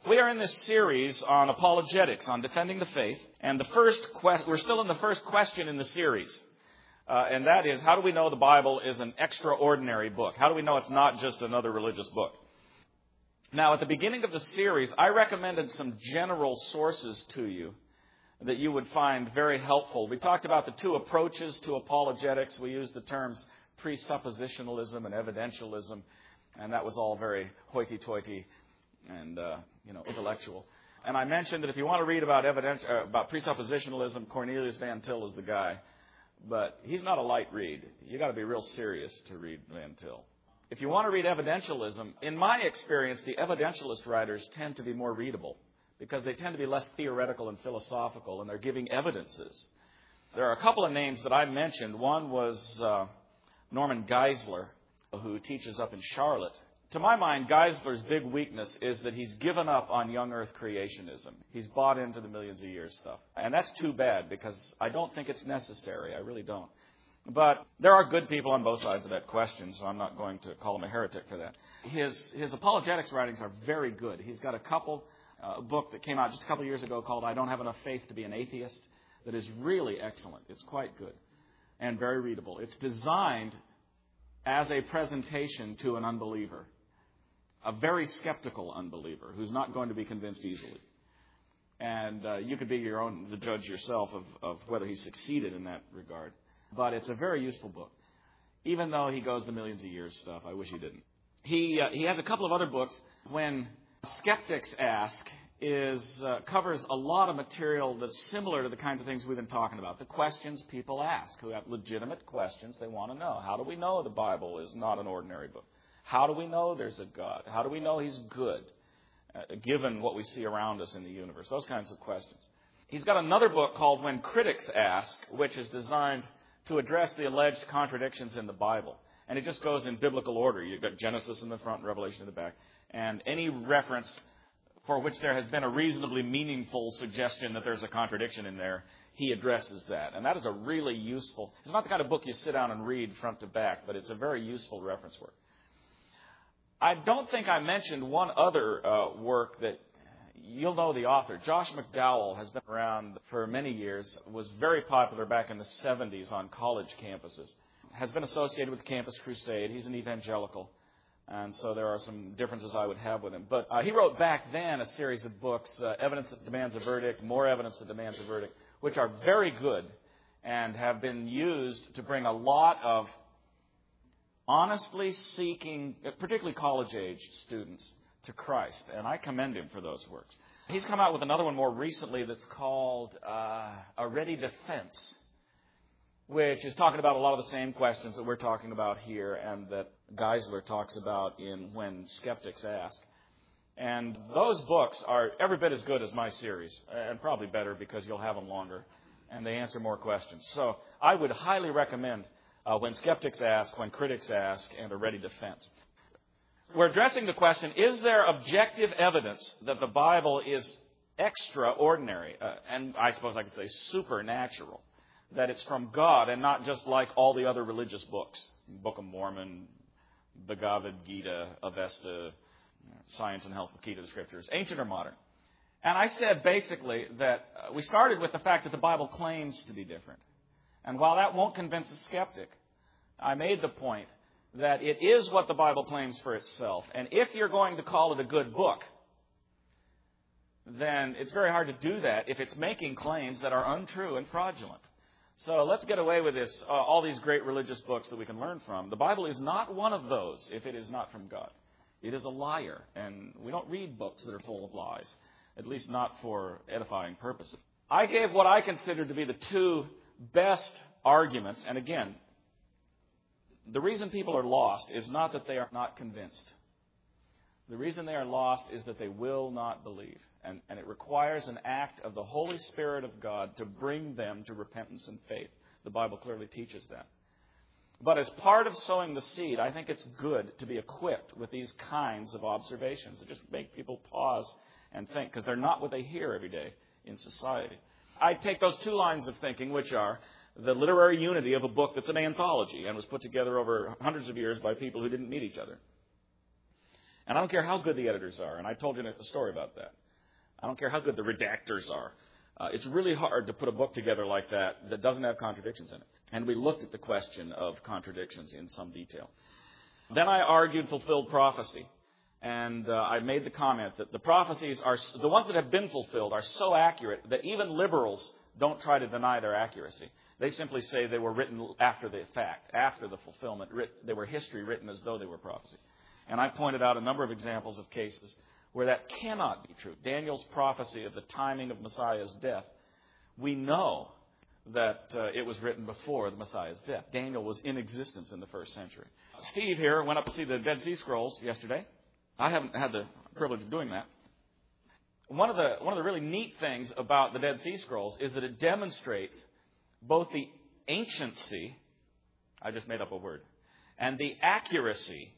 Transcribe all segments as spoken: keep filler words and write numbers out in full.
We are in this series on apologetics, on defending the faith. And the first quest, we're still in the first question in the series. Uh, and that is, how do we know the Bible is an extraordinary book? How do we know it's not just another religious book? Now, at the beginning of the series, I recommended some general sources to you that you would find very helpful. We talked about the two approaches to apologetics. We used the terms presuppositionalism and evidentialism. And that was all very hoity-toity and, uh, you know, intellectual. And I mentioned that if you want to read about evidence, uh, about presuppositionalism, Cornelius Van Til is the guy. But he's not a light read. You got to be real serious to read Van Til. If you want to read evidentialism, in my experience, the evidentialist writers tend to be more readable because they tend to be less theoretical and philosophical, and they're giving evidences. There are a couple of names that I mentioned. One was uh, Norman Geisler, who teaches up in Charlotte. To my mind, Geisler's big weakness is that he's given up on young earth creationism. He's bought into the millions of years stuff. And that's too bad because I don't think it's necessary. I really don't. But there are good people on both sides of that question, so I'm not going to call him a heretic for that. His his apologetics writings are very good. He's got a couple, uh, a book that came out just a couple of years ago called I Don't Have Enough Faith to Be an Atheist that is really excellent. It's quite good and very readable. It's designed as a presentation to an unbeliever, a very skeptical unbeliever who's not going to be convinced easily. And uh, you could be your own the judge yourself of, of whether he succeeded in that regard. But it's a very useful book, even though he goes the millions of years stuff. I wish he didn't. He uh, he has a couple of other books. When Skeptics Ask is uh, covers a lot of material that's similar to the kinds of things we've been talking about. The questions people ask, who have legitimate questions they want to know. How do we know the Bible is not an ordinary book? How do we know there's a God? How do we know He's good, uh, given what we see around us in the universe? Those kinds of questions. He's got another book called When Critics Ask, which is designed to address the alleged contradictions in the Bible. And it just goes in biblical order. You've got Genesis in the front and Revelation in the back. And any reference for which there has been a reasonably meaningful suggestion that there's a contradiction in there, he addresses that. And that is a really useful, it's not the kind of book you sit down and read front to back, but it's a very useful reference work. I don't think I mentioned one other uh, work that you'll know the author. Josh McDowell has been around for many years, was very popular back in the seventies on college campuses, has been associated with Campus Crusade. He's an evangelical. And so there are some differences I would have with him. But uh, he wrote back then a series of books, uh, Evidence That Demands a Verdict, More Evidence That Demands a Verdict, which are very good and have been used to bring a lot of honestly seeking, particularly college-age students, to Christ. And I commend him for those works. He's come out with another one more recently that's called uh, A Ready Defense, which is talking about a lot of the same questions that we're talking about here and that Geisler talks about in When Skeptics Ask. And those books are every bit as good as my series, and probably better because you'll have them longer, and they answer more questions. So I would highly recommend uh, When Skeptics Ask, When Critics Ask, and A Ready Defense. We're addressing the question, is there objective evidence that the Bible is extraordinary, uh, and I suppose I could say supernatural, that it's from God and not just like all the other religious books, Book of Mormon, Bhagavad Gita, Avesta, Science and Health, Key to the Scriptures, ancient or modern? And I said basically that uh, we started with the fact that the Bible claims to be different. And while that won't convince a skeptic, I made the point that it is what the Bible claims for itself. And if you're going to call it a good book, then it's very hard to do that if it's making claims that are untrue and fraudulent. So let's get away with this, uh, all these great religious books that we can learn from. The Bible is not one of those if it is not from God. It is a liar, and we don't read books that are full of lies, at least not for edifying purposes. I gave what I consider to be the two best arguments, and again, the reason people are lost is not that they are not convinced. The reason they are lost is that they will not believe. And, and it requires an act of the Holy Spirit of God to bring them to repentance and faith. The Bible clearly teaches that. But as part of sowing the seed, I think it's good to be equipped with these kinds of observations that just make people pause and think, because they're not what they hear every day in society. I take those two lines of thinking, which are the literary unity of a book that's an anthology and was put together over hundreds of years by people who didn't meet each other. And I don't care how good the editors are. And I told you a story about that. I don't care how good the redactors are. Uh, it's really hard to put a book together like that that doesn't have contradictions in it. And we looked at the question of contradictions in some detail. Then I argued fulfilled prophecy. And uh, I made the comment that the prophecies are, the ones that have been fulfilled are so accurate that even liberals don't try to deny their accuracy. They simply say they were written after the fact, after the fulfillment. They were history written as though they were prophecy. And I pointed out a number of examples of cases where that cannot be true. Daniel's prophecy of the timing of Messiah's death, we know that uh, it was written before the Messiah's death. Daniel was in existence in the first century. Steve here went up to see the Dead Sea Scrolls yesterday. I haven't had the privilege of doing that. One of the one of the really neat things about the Dead Sea Scrolls is that it demonstrates both the anciency, I just made up a word, and the accuracy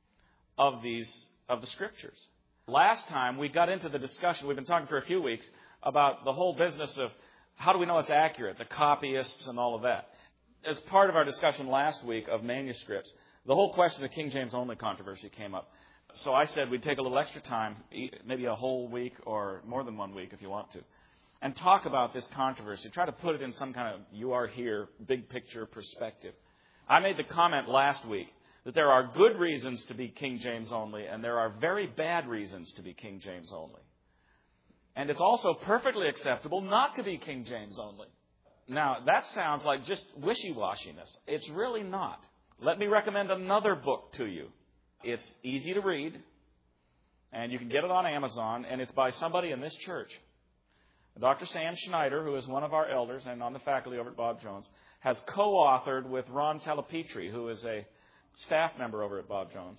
of these of the Scriptures. Last time we got into the discussion, we've been talking for a few weeks about the whole business of how do we know it's accurate, the copyists and all of that. As part of our discussion last week of manuscripts, the whole question of King James only controversy came up. So I said we'd take a little extra time, maybe a whole week or more than one week if you want to, and talk about this controversy. Try to put it in some kind of you are here, big picture perspective. I made the comment last week that there are good reasons to be King James only, and there are very bad reasons to be King James only. And it's also perfectly acceptable not to be King James only. Now, that sounds like just wishy-washiness. It's really not. Let me recommend another book to you. It's easy to read, and you can get it on Amazon, and it's by somebody in this church. Doctor Sam Schneider, who is one of our elders and on the faculty over at Bob Jones, has co-authored with Ron Tellepetri, who is a staff member over at Bob Jones,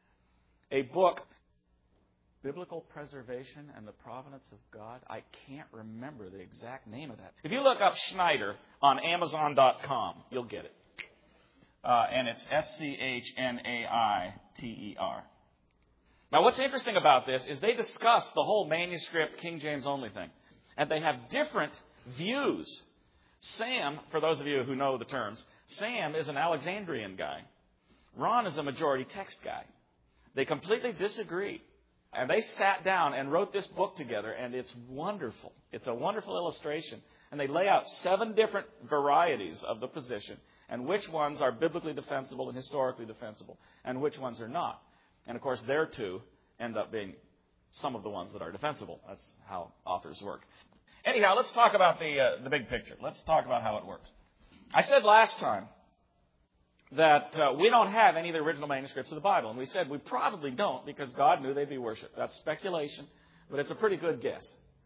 a book, Biblical Preservation and the Providence of God. I can't remember the exact name of that. If you look up Schneider on Amazon dot com, you'll get it. Uh, and it's S C H N A I T E R. Now, what's interesting about this is they discuss the whole manuscript King James only thing. And they have different views. Sam, for those of you who know the terms, Sam is an Alexandrian guy. Ron is a majority text guy. They completely disagree. And they sat down and wrote this book together, and it's wonderful. It's a wonderful illustration. And they lay out seven different varieties of the position, and which ones are biblically defensible and historically defensible, and which ones are not. And, of course, their two end up being some of the ones that are defensible. That's how authors work. Anyhow, let's talk about the uh, the big picture. Let's talk about how it works. I said last time that uh, we don't have any of the original manuscripts of the Bible. And we said we probably don't because God knew they'd be worshipped. That's speculation, but it's a pretty good guess.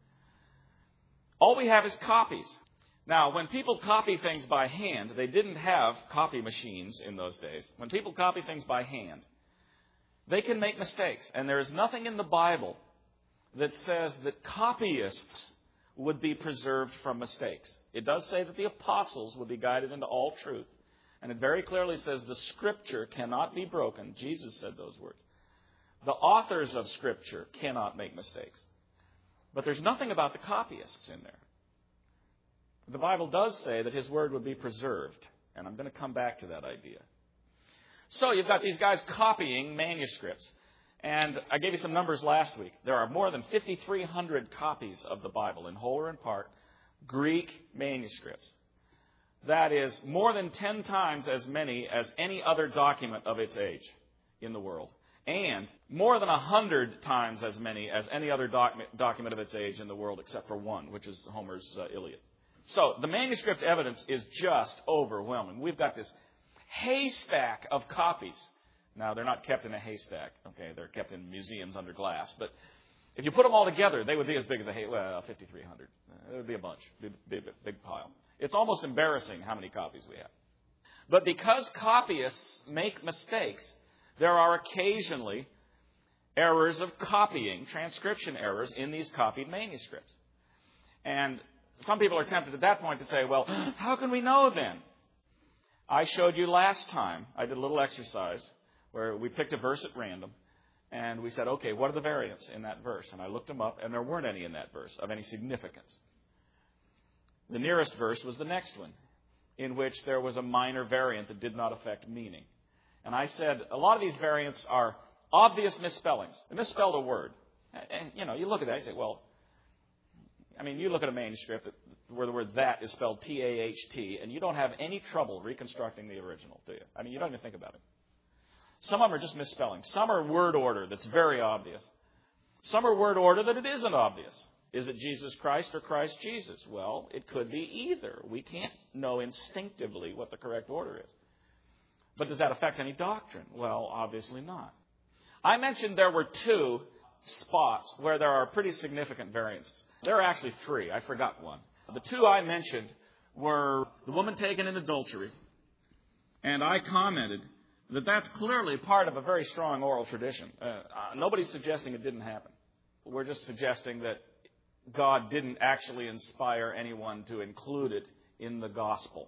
All we have is copies. Now, when people copy things by hand, they didn't have copy machines in those days. When people copy things by hand, they can make mistakes. And there is nothing in the Bible that says that copyists would be preserved from mistakes. It does say that the apostles would be guided into all truth. And it very clearly says the Scripture cannot be broken. Jesus said those words. The authors of Scripture cannot make mistakes. But there's nothing about the copyists in there. The Bible does say that His Word would be preserved. And I'm going to come back to that idea. So you've got these guys copying manuscripts. And I gave you some numbers last week. There are more than fifty-three hundred copies of the Bible, in whole or in part, Greek manuscripts. That is more than ten times as many as any other document of its age in the world. And more than one hundred times as many as any other doc- document of its age in the world except for one, which is Homer's uh, Iliad. So the manuscript evidence is just overwhelming. We've got this haystack of copies. Now, they're not kept in a haystack. Okay, they're kept in museums under glass. But if you put them all together, they would be as big as a hay. Well, fifty-three hundred. It would be a bunch, big, big, big pile. It's almost embarrassing how many copies we have. But because copyists make mistakes, there are occasionally errors of copying, transcription errors in these copied manuscripts. And some people are tempted at that point to say, well, how can we know then? I showed you last time, I did a little exercise where we picked a verse at random, and we said, okay, what are the variants in that verse? And I looked them up, and there weren't any in that verse of any significance. The nearest verse was the next one, in which there was a minor variant that did not affect meaning. And I said, a lot of these variants are Obvious misspellings. They misspelled a word. And, you know, you look at that and say, well, I mean, you look at a manuscript where the word that is spelled T A H T, and you don't have any trouble reconstructing the original, do you? I mean, you don't even think about it. Some of them are just misspelling. Some are word order that's very obvious. Some are word order that it isn't obvious. Is it Jesus Christ or Christ Jesus? Well, it could be either. We can't know instinctively what the correct order is. But does that affect any doctrine? Well, obviously not. I mentioned there were two spots where there are pretty significant variances. There are actually three. I forgot one. The two I mentioned were the woman taken in adultery. And I commented that that's clearly part of a very strong oral tradition. Uh, uh, nobody's suggesting it didn't happen. We're just suggesting that God didn't actually inspire anyone to include it in the gospel.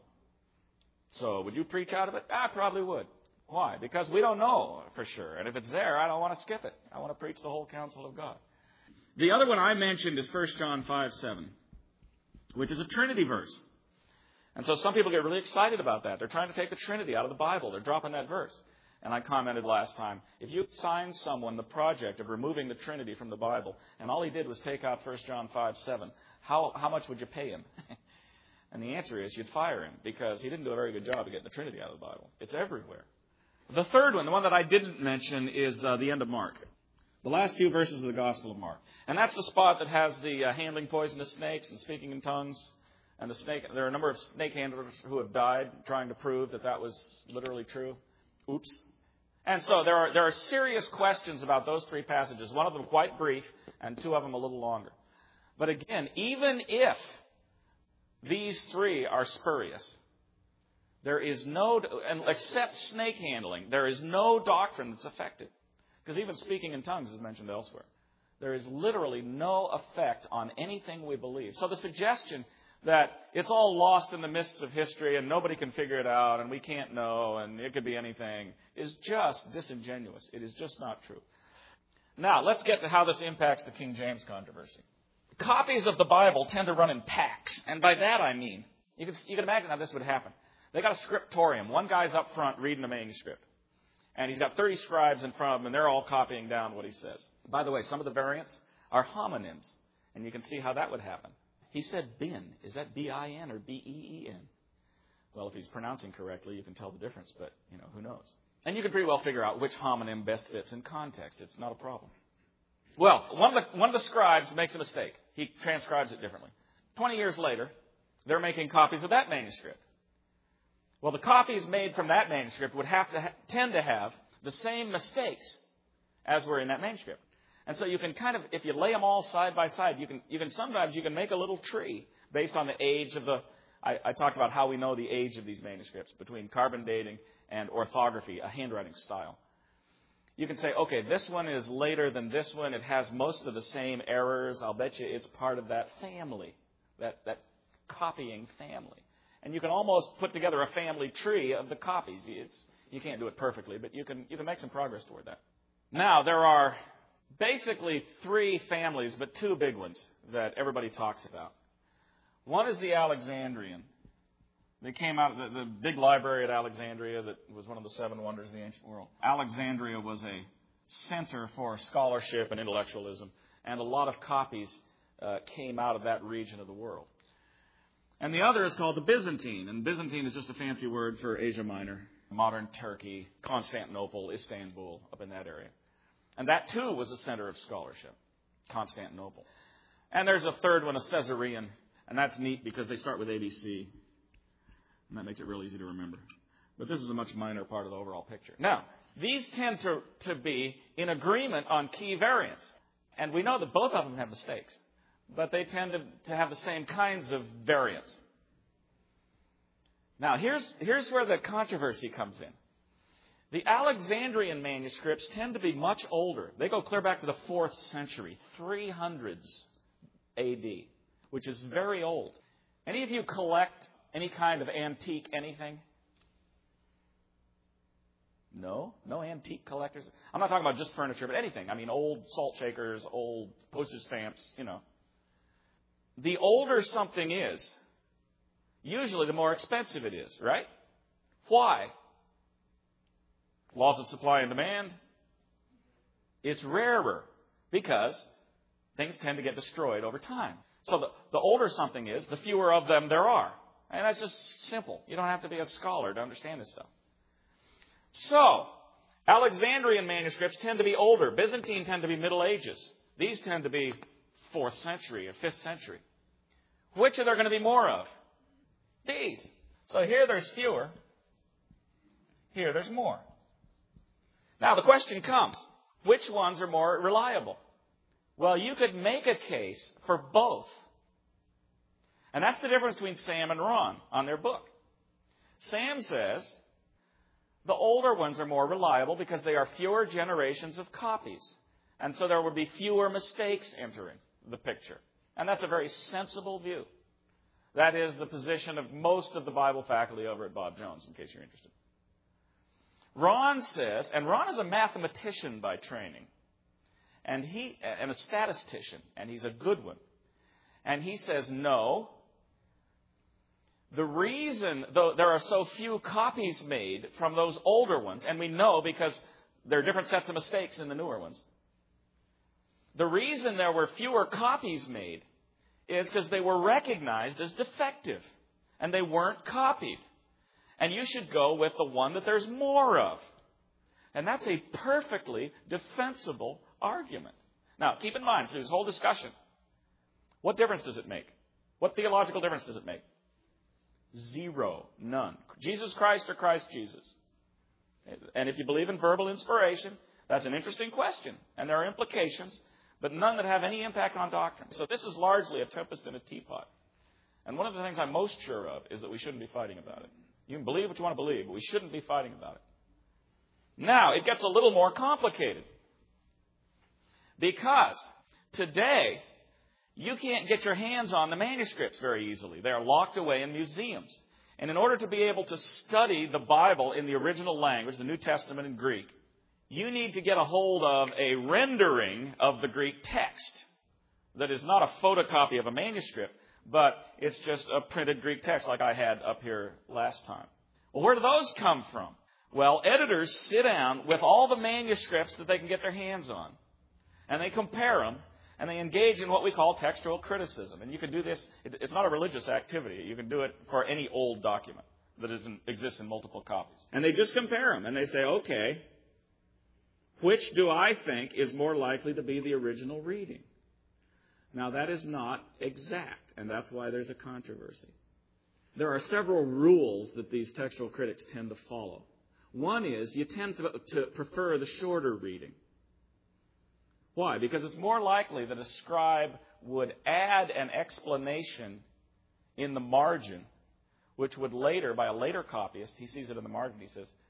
So would you preach out of it? I probably would. Why? Because we don't know for sure. And if it's there, I don't want to skip it. I want to preach the whole counsel of God. The other one I mentioned is First John five seven, which is a Trinity verse. And so some people get really excited about that. They're trying to take the Trinity out of the Bible. They're dropping that verse. And I commented last time, if you assign someone the project of removing the Trinity from the Bible, and all he did was take out First John five seven, how, how much would you pay him? And the answer is you'd fire him, because he didn't do a very good job of getting the Trinity out of the Bible. It's everywhere. The third one, the one that I didn't mention, is uh, the end of Mark. The last few verses of the Gospel of Mark. And that's the spot that has the uh, handling poisonous snakes and speaking in tongues. And the snake, there are a number of snake handlers who have died trying to prove that that was literally true. Oops. And so there are there are serious questions about those three passages. One of them quite brief, and two of them a little longer. But again, even if these three are spurious, there is no, and except snake handling, there is no doctrine that's effective. Because even speaking in tongues is mentioned elsewhere. There is literally no effect on anything we believe. So the suggestion that it's all lost in the mists of history and nobody can figure it out and we can't know and it could be anything is just disingenuous. It is just not true. Now, let's get to how this impacts the King James controversy. Copies of the Bible tend to run in packs. And by that I mean, you can, you can imagine how this would happen. They got a scriptorium. One guy's up front reading a manuscript. And he's got thirty scribes in front of him, and they're all copying down what he says. By the way, some of the variants are homonyms. And you can see how that would happen. He said bin. Is that B I N or B E E N? Well, if he's pronouncing correctly, you can tell the difference, but, you know, who knows? And you can pretty well figure out which homonym best fits in context. It's not a problem. Well, one of the, one of the scribes makes a mistake. He transcribes it differently. Twenty years later, they're making copies of that manuscript. Well, the copies made from that manuscript would have to ha- tend to have the same mistakes as were in that manuscript. And so you can kind of, if you lay them all side by side, you can, you can sometimes you can make a little tree based on the age of the, I, I talked about how we know the age of these manuscripts between carbon dating and orthography, a handwriting style. You can say, okay, this one is later than this one. It has most of the same errors. I'll bet you it's part of that family, that, that copying family. And you can almost put together a family tree of the copies. It's, you can't do it perfectly, but you can, you can make some progress toward that. Now, there are basically three families, but two big ones that everybody talks about. One is the Alexandrian. They came out of the, the big library at Alexandria that was one of the seven wonders of the ancient world. Alexandria was a center for scholarship and intellectualism, and a lot of copies uh, came out of that region of the world. And the other is called the Byzantine, and Byzantine is just a fancy word for Asia Minor, modern Turkey, Constantinople, Istanbul, up in that area. And that, too, was a center of scholarship, Constantinople. And there's a third one, a Caesarean, and that's neat because they start with A B C, and that makes it real easy to remember. But this is a much minor part of the overall picture. Now, these tend to, to be in agreement on key variants, and we know that both of them have mistakes, but they tend to, to have the same kinds of variants. Now, here's, here's where the controversy comes in. The Alexandrian manuscripts tend to be much older. They go clear back to the fourth century, three hundreds A D, which is very old. Any of you collect any kind of antique anything? No? No antique collectors? I'm not talking about just furniture, but anything. I mean, old salt shakers, old postage stamps, you know. The older something is, usually the more expensive it is, right? Why? Laws of supply and demand? It's rarer because things tend to get destroyed over time. So the, the older something is, the fewer of them there are. And that's just simple. You don't have to be a scholar to understand this stuff. So, Alexandrian manuscripts tend to be older. Byzantine tend to be Middle Ages. These tend to be fourth century or fifth century. Which are there going to be more of? These. So here there's fewer. Here there's more. Now the question comes, which ones are more reliable? Well, you could make a case for both. And that's the difference between Sam and Ron on their book. Sam says the older ones are more reliable because they are fewer generations of copies. And so there will be fewer mistakes entering the picture. And that's a very sensible view. That is the position of most of the Bible faculty over at Bob Jones, in case you're interested. Ron says, and Ron is a mathematician by training, and he and a statistician, and he's a good one. And he says, no, the reason, though there are so few copies made from those older ones, and we know because there are different sets of mistakes in the newer ones, the reason there were fewer copies made is because they were recognized as defective, and they weren't copied. And you should go with the one that there's more of. And that's a perfectly defensible argument. Now, keep in mind, through this whole discussion, what difference does it make? What theological difference does it make? Zero. None. Jesus Christ or Christ Jesus? And if you believe in verbal inspiration, that's an interesting question. And there are implications, but none that have any impact on doctrine. So this is largely a tempest in a teapot. And one of the things I'm most sure of is that we shouldn't be fighting about it. You can believe what you want to believe, but we shouldn't be fighting about it. Now, it gets a little more complicated. Because today, you can't get your hands on the manuscripts very easily. They are locked away in museums. And in order to be able to study the Bible in the original language, the New Testament in Greek, you need to get a hold of a rendering of the Greek text that is not a photocopy of a manuscript, but it's just a printed Greek text like I had up here last time. Well, where do those come from? Well, editors sit down with all the manuscripts that they can get their hands on, and they compare them, and they engage in what we call textual criticism. And you can do this. It's not a religious activity. You can do it for any old document that is in, exists in multiple copies. And they just compare them, and they say, okay, which do I think is more likely to be the original reading? Now, that is not exact, and that's why there's a controversy. There are several rules that these textual critics tend to follow. One is you tend to, to prefer the shorter reading. Why? Because it's more likely that a scribe would add an explanation in the margin, which would later, by a later copyist, he sees it in the margin, he says,